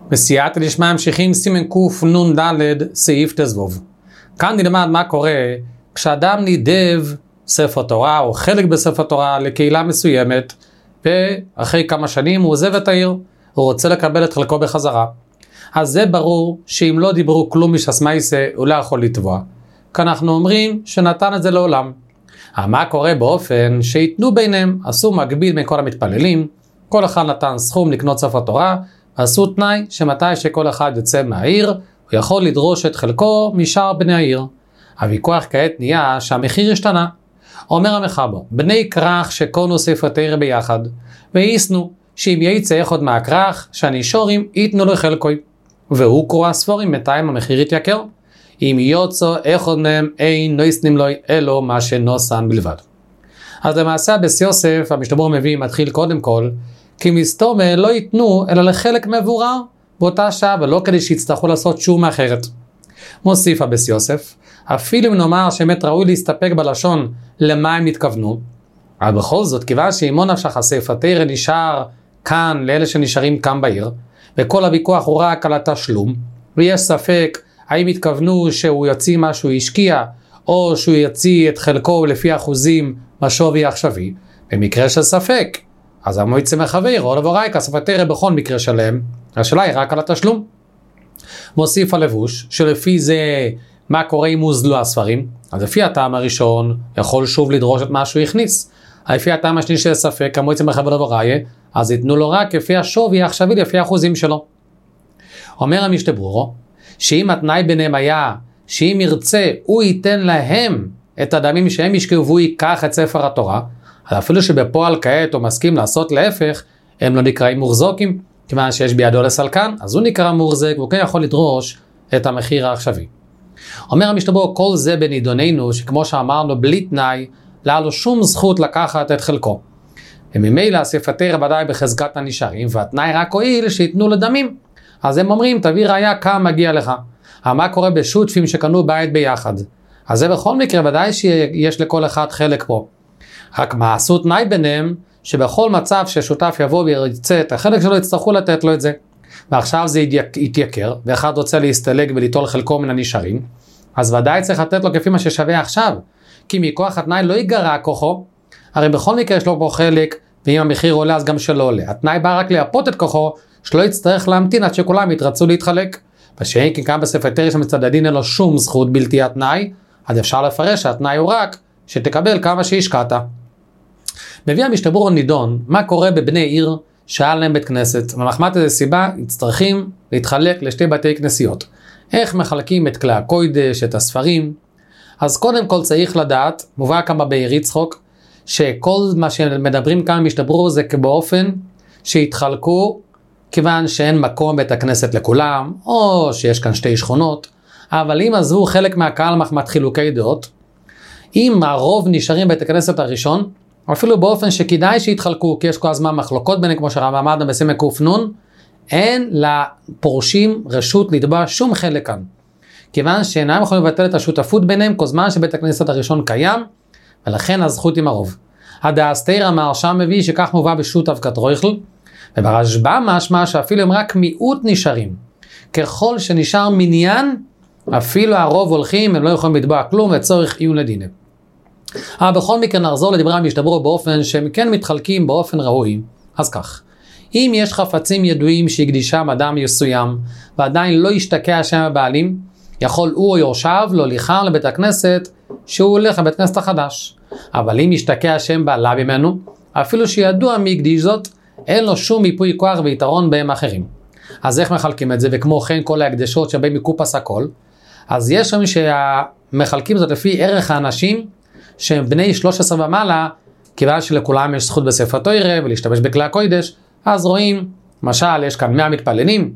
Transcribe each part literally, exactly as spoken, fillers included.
בסייעתא דשמיא ממשיכים סימן קנ"ד סעיף תזבוב. כאן נלמד מה קורה כשאדם נידב ספר תורה או חלק בספר תורה לקהילה מסוימת, ואחרי כמה שנים הוא עוזב את העיר, הוא רוצה לקבל את חלקו בחזרה. אז זה ברור שאם לא דיברו כלום מש"ס מייסה הוא לא יכול לתבוע. כי אנחנו אומרים שנתן את זה לעולם. מה קורה באופן שיתנו ביניהם, עשו מקביל בין כל המתפללים, כל אחד נתן סכום לקנות ספר תורה, עשו תנאי שמתי שכל אחד יוצא מהעיר, הוא יכול לדרוש את חלקו משאר בני העיר. הוויכוח כעת נהיה שהמחיר השתנה. אומר המחבר, בני כרך שקונו ספר תורה ביחד, והיסנו שאם יצא אחד מהכרך, שהנישורים ייתנו לו חלקוי. והוא קורא ספורים, מתיים המחיר יתייקר. אם יוצא אחד מהם אין נויסנים לו אלו מה שנוסן בלבד. אז למעשה בס יוסף המשתבר מביא מתחיל קודם כל, כי מסתומה לא ייתנו אלא לחלק מבורר באותה שעה, ולא כדי שיצטרכו לעשות שום אחרת. מוסיף הבס יוסף, אפילו אם נאמר שבאמת ראוי להסתפק בלשון למה הם התכוונו, אבל בכל זאת כיוון שאימו נפשך הספר תורה נשאר כאן לאלה שנשארים כאן בעיר, וכל הוויכוח הוא רק על התשלום, ויש ספק האם התכוונו שהוא יוציא מה שהוא השקיע, או שהוא יוציא את חלקו לפי אחוזים בשווי העכשווי. במקרה של ספק, אז המועצה מחבר, או לבוראי, כספר תורה בכל מקרה שלהם, השאלה היא רק על התשלום. מוסיף הלבוש, שלפי זה מה קורה אם הוזלו הספרים, אז לפי הטעם הראשון, יכול שוב לדרוש את מה שהוא הכניס. לפי הטעם השני של ספק, המועצה מחבר לבוראי, אז ייתנו לו רק לפי השווי העכשווי, לפי האחוזים שלו. אומר המשתברו, שאם התנאי ביניהם היה, שאם ירצה, הוא ייתן להם את הדמים שהם ישקעו, והוא ייקח את ספר התורה, אז אפילו שבפועל כעת הוא מסכים לעשות להפך, הם לא נקראים מורזוקים, כיוון שיש בידו לסלקן, אז הוא נקרא מורזק, והוא כן יכול לדרוש את המחיר העכשווי. אומר המשתברו, כל זה בנידוננו, שכמו שאמרנו, בלי תנאי, לא היה לו שום זכות לקחת את חלקו. וממילא ספר תורה ודאי בחזקת הנשארים, והתנאי רק הועיל שיתנו לדמים. אז הם אומרים, תביא ראיה כמה מגיע לך. מה קורה בשותפים שקנו בית ביחד? אז זה בכל מקרה ודאי שיש לכל אחד חלק פה. רק מה עשו תנאי ביניהם, שבכל מצב ששותף יבוא וירצה את החלק שלו, יצטרכו לתת לו את זה. ועכשיו זה יתייקר, ואחד רוצה להסתלג וליטול חלקו מן הנשארים, אז ודאי צריך לתת לו כפי מה ששווה עכשיו. כי מכוח התנאי לא ייגרע כוחו, הרי בכל מקרה יש לו פה חלק, ואם המחיר עולה אז גם שלא עולה. התנאי בא רק להפות את כוחו, שלא יצטרך להמתין עד שכולם יתרצו להתחלק. ושאין כי כאן בספר תורה שמצדדין אין לו שום זכות בלתי התנאי, אז אפשר לפרש שהתנאי הוא רק שתקבל כמה שהשקעת. מביא המשתברו נידון, מה קורה בבני עיר שהיה להם בית כנסת, ומחמת איזה סיבה יצטרכים להתחלק לשתי בתי כנסיות. איך מחלקים את כלי הקודש, את הספרים? אז קודם כל צריך לדעת, מובא כמה בעיר יצחוק, שכל מה שמדברים כאן משתברו זה באופן שהתחלקו, כיוון שאין מקום בית הכנסת לכולם, או שיש כאן שתי שכונות, אבל אם עזבו חלק מהקהל מחמת חילוקי דעות, אם הרוב נשארים בית הכנסת הראשון, אפילו באופן שכדאי שיתחלקו, כי יש כל הזמן מחלוקות ביניהם, כמו שהרב אמרנו בסימן קנ"ן, אין לפורשים רשות לתבוע שום חלק כאן. כיוון שאינם יכולים לבטל את השותפות ביניהם, כל זמן שבית הכנסת הראשון קיים, ולכן הזכות עם הרוב. הדאסתירא מהרש"ם מביא שכך מובא בשותף כתרויכל, וברשב"א משמע שאפילו הם רק מיעוט נשארים. ככל שנשאר מניין, אפילו הרוב הולכים, הם לא יכולים לתבוע כלום, וצורך עיון לדינים. אבל בכל מקרה נחזור לדברי המשתברו באופן שהם כן מתחלקים באופן ראוי. אז כך, אם יש חפצים ידועים שהקדישם אדם מסוים, ועדיין לא ישתקע שם הבעלים, יכול הוא או יורשיו להוליכם לבית הכנסת שהוא הולך לבית הכנסת החדש. אבל אם ישתקע שם בעלה ממנו, אפילו שידוע מי הקדיש זאת, אין לו שום מיפוי כוח ויתרון בהם אחרים. אז איך מחלקים את זה? וכמו כן כל ההקדשות שבהם מקופס הכל, אז יש שם שמחלקים זאת לפי ערך האנשים שהם בני שלוש עשרה ומעלה, כיוון שלכולם יש זכות בספר תורה ולהשתמש בכלי הקודש. אז רואים, למשל יש כאן מאה מתפללים,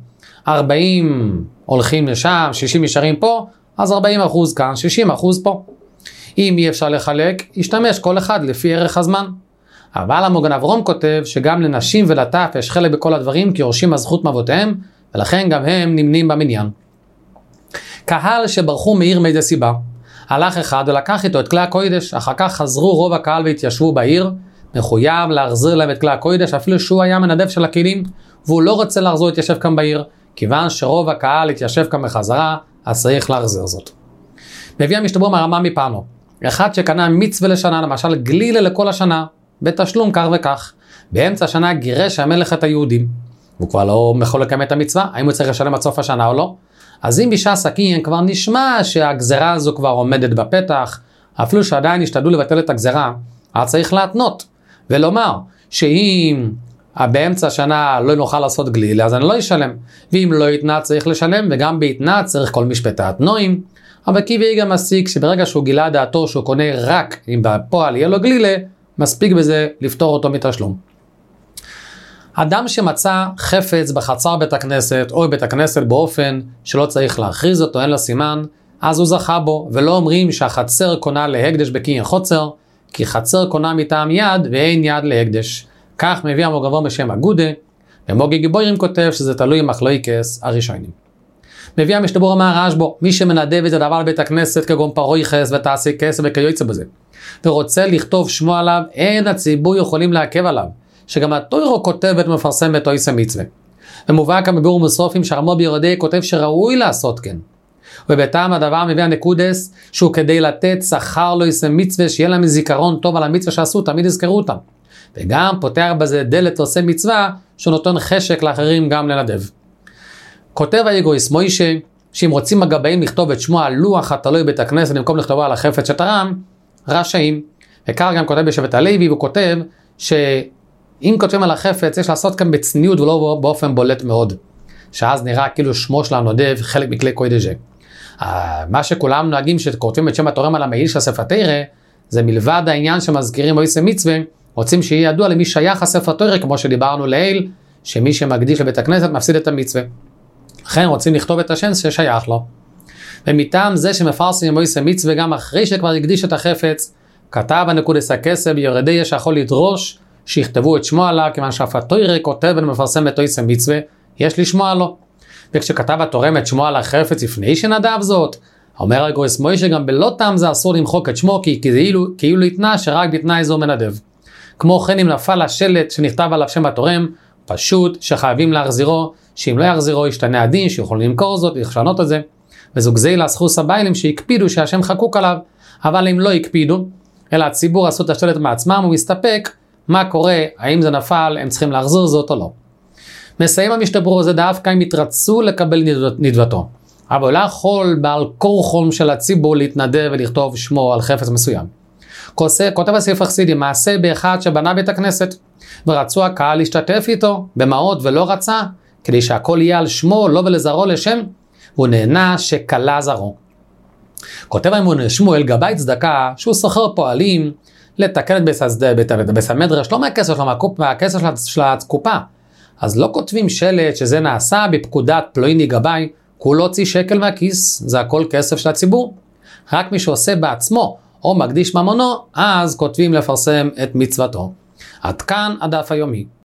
ארבעים הולכים לשם, שישים נשארים פה, אז ארבעים אחוז כאן, שישים אחוז פה. אם אי אפשר לחלק, ישתמש כל אחד לפי ערך הזמן. אבל המוגן אברום כותב שגם לנשים ולטף יש חלק בכל הדברים, כי יורשים הזכות מאבותיהם, ולכן גם הם נמנים במניין. קהל שברחו מעיר מאיזה סיבה, הלך אחד ולקח איתו את כלי הקודש, אחר כך חזרו רוב הקהל והתיישבו בעיר, מחויב להחזיר להם את כלי הקודש, אפילו שהוא היה מנדב של הכלים, והוא לא רוצה לחזור להתיישב כאן בעיר, כיוון שרוב הקהל התיישב כאן בחזרה, אז צריך להחזיר זאת. מביא המשתברור מהרמב"ם מפנו, אחד שקנה מצווה לשנה, למשל גלילה לכל השנה, בתשלום כך וכך, באמצע השנה גירש המלך את היהודים, הוא כבר לא יכול לקיים את המצווה, האם הוא צריך לשלם עד סוף השנה או לא? אז אם בשעה סכין כבר נשמע שהגזרה הזו כבר עומדת בפתח, אפילו שעדיין השתדלו לבטל את הגזרה, אז צריך להתנות, ולומר שאם באמצע השנה לא נוכל לעשות גלילה, אז אני לא אשלם, ואם לא יתנה צריך לשלם, וגם ביתנה צריך כל משפטי התנועים, אבל קיבי גם מסיק שברגע שהוא גילה דעתו שהוא קונה רק אם בפועל יהיה לו גלילה, מספיק בזה לפתור אותו מתשלום. אדם שמצא חפץ בחצר בית הכנסת או בית הכנסת באופן שלא צריך להכריז אותו, אין לו סימן, אז הוא זכה בו, ולא אומרים שהחצר קונה להקדש בקניין חוצר, כי חצר קונה מטעם יד ואין יד להקדש. כך מביא המוגבור בשם אגודה, ומוגי גיבורים כותב שזה תלוי מחלוקס הראשונים. מביא המשתברור מהרעש בו, מי שמנדב את הדבר לבית הכנסת כגון פרויחס ותעשי כסף וכיוצא בזה, ורוצה לכתוב שמו עליו, אין הציבור יכולים לעכב עליו, שגם התוירו כותבת ומפרסמת אויסה מצווה. ומובא כאן בביאור מסופים שהרמב"ם ביורדי כותב שראוי לעשות כן. ובטעם הדבר מביא הנקודס שהוא כדי לתת שכר לאויסה מצווה, שיהיה להם זיכרון טוב על המצווה שעשו, תמיד יזכרו אותם. וגם פותח בזה דלת עושה מצווה שהוא נותן חשק לאחרים גם לנדב. כותב האגויס מוישה שאם רוצים הגבאים לכתוב את שמו על לוח התלוי בית הכנסת במקום לכתובו על החפץ שתרם, רשאים. וכך גם כותב בשבט הלוי, והוא כותב שאם כותבים על החפץ יש לעשות כאן בצניעות ולא באופן בולט מאוד, שאז נראה כאילו שמו של הנודב חלק מכלי קוידג'ה. מה שכולם נוהגים שכותבים את שם התורם על המעיל של הספר תורה, זה מלבד העניין שמזכירים אויסה מצווה, רוצים שיהיה ידוע למי שייך הספר תורה, כמו שדיברנו לעיל, שמי שמקדיש לבית הכנסת מפסיד את המצווה. לכן רוצים לכתוב את השם ששייך לו. ומטעם זה שמפרסמים אויסה מצווה גם אחרי שכבר הקדיש את החפץ, כתב הנקודס הכסף ביורדי יש יכול לדרוש שיכתבו את שמו עליו, כיוון שהספר תורה כותב ומפרסם את אויסה מצווה, יש לשמוע לו. וכשכתב התורם את שמו על החפץ לפני שנדב זאת, אומר הגויס מוישה גם בלא טעם זה אסור למחוק את שמו, כי כאילו, כאילו יתנה שרק בתנאי זו מנדב. כמו כן אם נפל השלט שנכתב עליו שם התורם, פשוט שחייבים להחזירו, שאם לא יחזירו ישתנה הדין, שיכולים למכור זאת ולשנות את זה, וזו גזילה זכוס הביילים שהקפידו שהשם חקוק עליו, אבל אם לא הקפידו, אלא הציבור עשו את השלט מעצמם ומסתפק, מה קורה, האם זה נפל, הם צריכים להחזיר זאת או לא. מסיים המשתברור הזה דווקא אם יתרצו לקבל נדבתו, אבל לא יכול בעל כורחום של הציבור להתנדב ולכתוב שמו על חפץ מסוים. כותב הספר חסידי מעשה באחד שבנה בית הכנסת, ורצו הקהל להשתתף איתו במעות ולא רצה, כדי שהכל יהיה על שמו, לא ולזרעו לשם, והוא נהנה שקלה זרעו. כותב אמון שמואל גבאי צדקה, שהוא סוחר פועלים לתקן את בית המדרש, לא מהכסף שלו, מהכסף של הקופה. אז לא כותבים שלט שזה נעשה בפקודת פלויני גבאי, כולו הוציא שקל מהכיס, זה הכל כסף של הציבור. רק מי שעושה בעצמו או מקדיש ממונו, אז כותבים לפרסם את מצוותו. עד כאן הדף היומי.